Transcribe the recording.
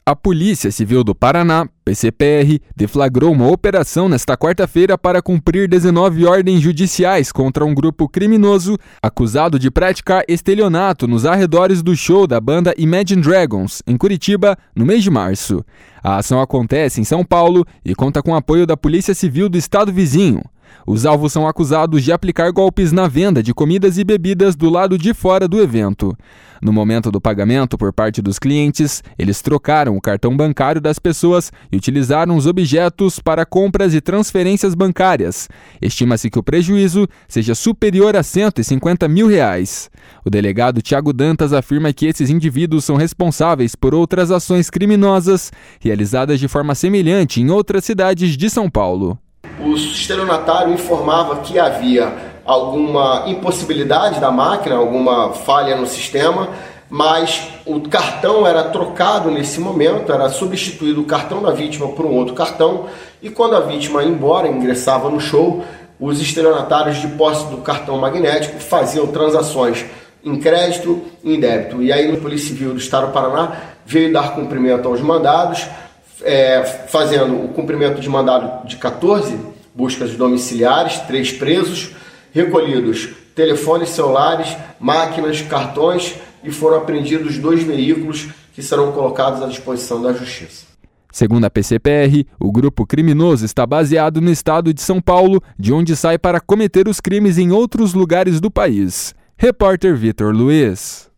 A Polícia Civil do Paraná, PCPR, deflagrou uma operação nesta quarta-feira para cumprir 19 ordens judiciais contra um grupo criminoso acusado de praticar estelionato nos arredores do show da banda Imagine Dragons, em Curitiba, no mês de março. A ação acontece em São Paulo e conta com apoio da Polícia Civil do estado vizinho. Os alvos são acusados de aplicar golpes na venda de comidas e bebidas do lado de fora do evento. No momento do pagamento por parte dos clientes, eles trocaram o cartão bancário das pessoas e utilizaram os objetos para compras e transferências bancárias. Estima-se que o prejuízo seja superior a R$150 mil. O delegado Thiago Dantas afirma que esses indivíduos são responsáveis por outras ações criminosas realizadas de forma semelhante em outras cidades de São Paulo. O estelionatário informava que havia alguma impossibilidade da máquina, alguma falha no sistema, mas o cartão era trocado nesse momento, era substituído o cartão da vítima por um outro cartão, e quando a vítima ia embora, ingressava no show, os estelionatários de posse do cartão magnético faziam transações em crédito e em débito. E aí a Polícia Civil do Estado do Paraná veio dar cumprimento aos mandados, fazendo o cumprimento de mandado de 14 buscas domiciliares, 3 presos, recolhidos telefones celulares, máquinas, cartões, e foram apreendidos 2 veículos que serão colocados à disposição da Justiça. Segundo a PCPR, o grupo criminoso está baseado no estado de São Paulo, de onde sai para cometer os crimes em outros lugares do país. Repórter Vitor Luiz.